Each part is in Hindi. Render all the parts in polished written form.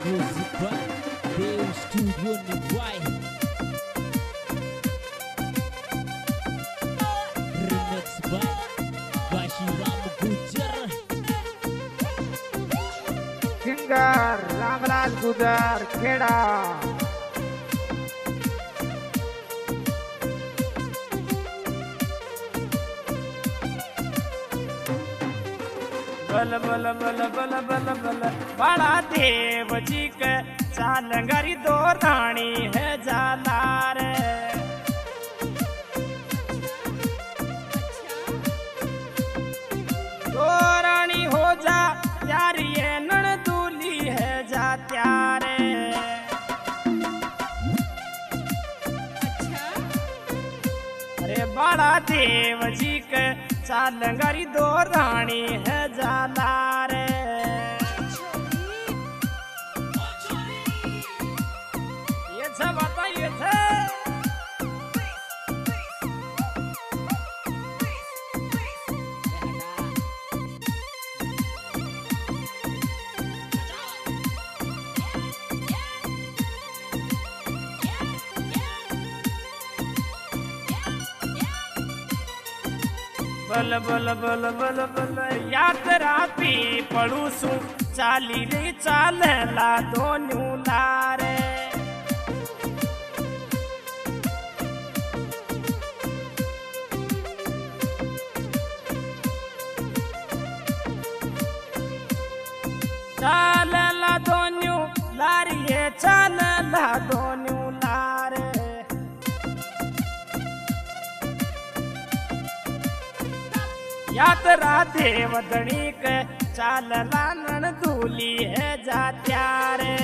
Music by Dave Studio Nivai. Remix by Bashiram Gujar. Singer Ramraj Gujar Kheda. बल बल बल बल बल बल बड़ा देव जी के चालंगरी दो रानी है जालार। दो रानी हो जा यार ये नण दूली है जा त्यारे। अरे बड़ा देव जी के चालंगरी दो रानी है जालार। ये सब बताइए थे। बल बल बल बल बल यात्रा पी पड़ूसू चाली रे चाल ला दोनों लारे। चाल ला दोनों लारिये चाल ला दोनों लारे। यात्रा देवदनी के चाल लानन दूली है जा त्यारे।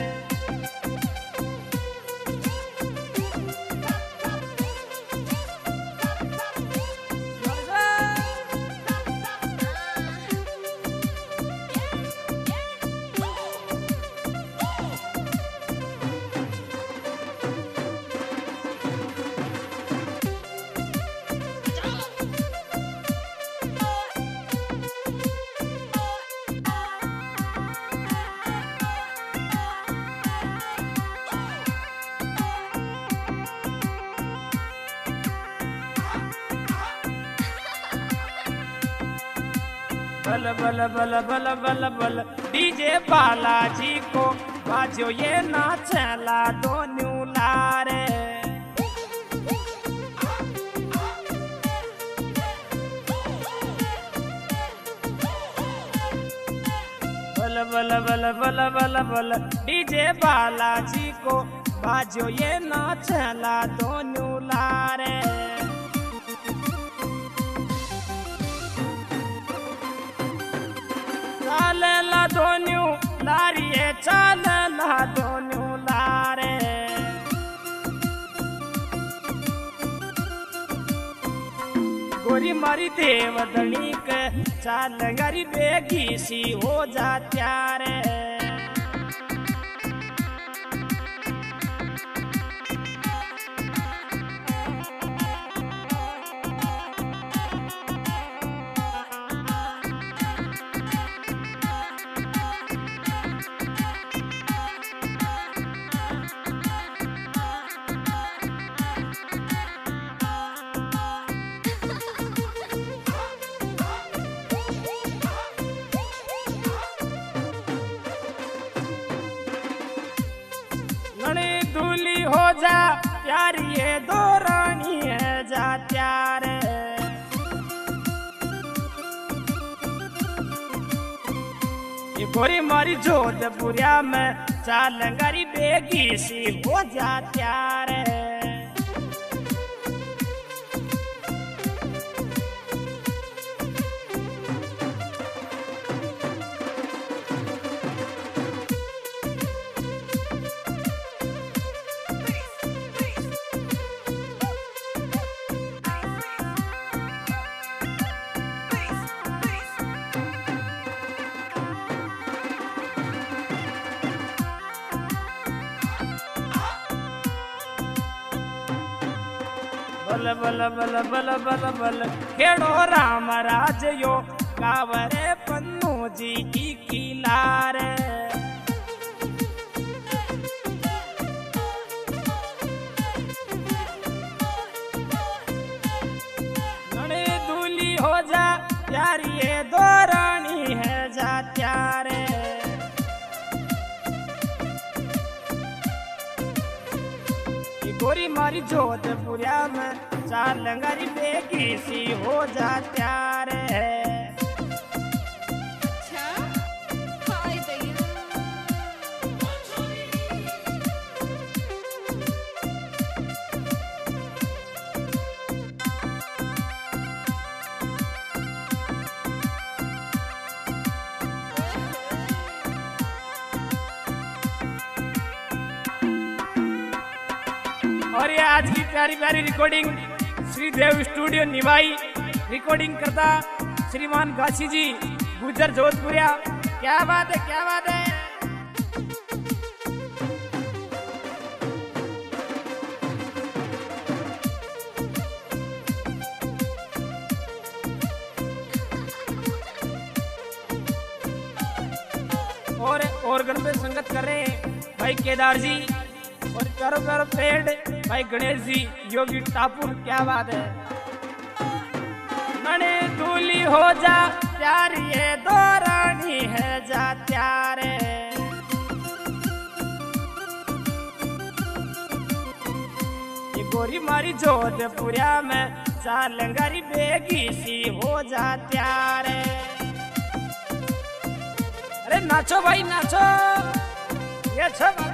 बल बल बल बल बल बल डीजे बालाजी को बाजो ये नाचला दोनों लारे। बल बल बल बल बल बल डीजे बालाजी को बाजो ये नाचला दोनों लारे। चाल ला दोनों लारिये चाल ला दोनों लारे। गोरी मारी देवदनी के चालंगरी बेगी सी हो जा त्यारे। दूली हो जा यार ये दो रानी है जा त्यारे। ये गोरी मारी जोधपुरिया में चालंगरी बेगी सी हो जा त्यारे। बल बल बल बल बल बल खेड़ो राम राज यो कावरे पन्नू जी की किलारे। मारी जोधपुरिया में चाल गरी बेगी सी हो जा त्यार है। अच्छा हाय दैया और ये आज की प्यारी प्यारी रिकॉर्डिंग श्रीदेव स्टूडियो निभाई रिकॉर्डिंग करता श्रीमान गाछी जी गुजर जोधपुरिया। क्या बात है क्या बात है। और गण पे संगत कर रहे हैं भाई केदार जी और करो करो पेड़ भाई गणेश जी योगी टापुर। क्या बात है। मने दूली हो जा प्यार ये दो रानी है जा प्यारे। ये गोरी मारी जोधपुरिया में चाल गरी बेगी सी हो जा प्यारे। अरे नाचो भाई नाचो ये अच्छा